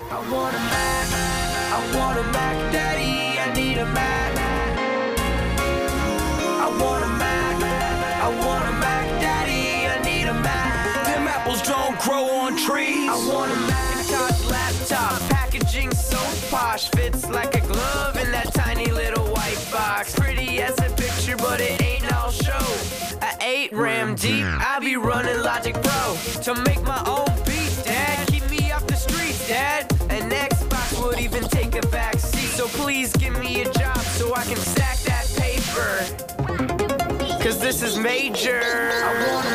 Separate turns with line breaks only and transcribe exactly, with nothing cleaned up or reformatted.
I want a Mac, I want a Mac, Daddy, I need a Mac. I want a Mac, I want a Mac, Daddy, I need a Mac. Them apples don't grow on trees. I want a Macintosh laptop, packaging so posh, fits like a glove in that tiny little white box. Pretty as a picture, but it ain't all show. A eight RAM deep, I be running Logic Pro to make my own beats, Dad. Keep me off the streets, Dad. An Xbox would even take a back seat. So please give me a job so I can stack that paper, cause this is major. I want